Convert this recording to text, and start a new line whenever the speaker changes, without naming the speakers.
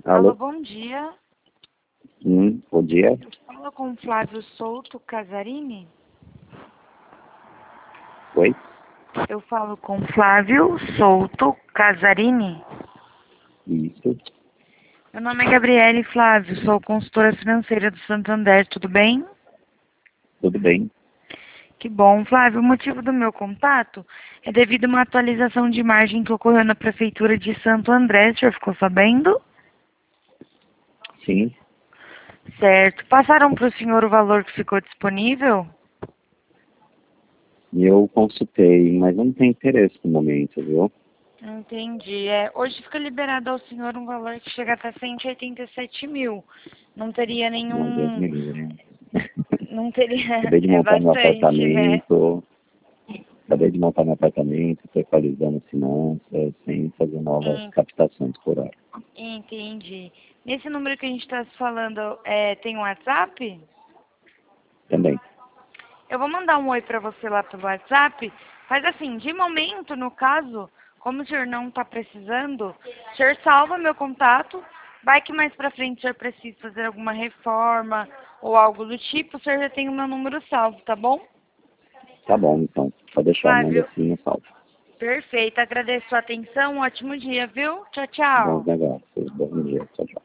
Alô,
Alô?
bom dia.
Bom dia.
Eu falo com Flávio Souto Casarini.
Oi?
Eu falo com Flávio Souto Casarini.
Isso.
Meu nome é Gabriele Flávio, sou consultora financeira do Santander, tudo bem?
Tudo bem?
Que bom. Flávio, o motivo do meu contato é devido a uma atualização de imagem que ocorreu na Prefeitura de Santo André, o senhor ficou sabendo?
Sim.
Certo. Passaram para o senhor o valor que ficou disponível?
Eu consultei, mas não tem interesse no momento, viu?
Entendi. Hoje fica liberado ao senhor um valor que chega até 187 mil. Não teria
Não, Deus
nenhum...
me livre.
Não teria...
Acabei de
É
montar meu
bastante, né?
apartamento. Acabei de montar meu apartamento, estou equalizando finanças, sem fazer novas
En-
captações por hora.
Entendi. Nesse número que a gente está falando, tem um WhatsApp?
Também.
Eu vou mandar um oi para você lá pelo WhatsApp. Mas assim, de momento, no caso, como o senhor não está precisando, o senhor salva meu contato. Vai que mais pra frente o senhor precisa fazer alguma reforma ou algo do tipo, o senhor já tem o meu número salvo, tá bom?
Tá bom, então. Pode deixar, manda
Flávio,
assim no salve.
perfeito. Agradeço a atenção. Um ótimo dia, viu? Tchau,
Bons
tchau.
negócios. Bom dia. Tchau, tchau.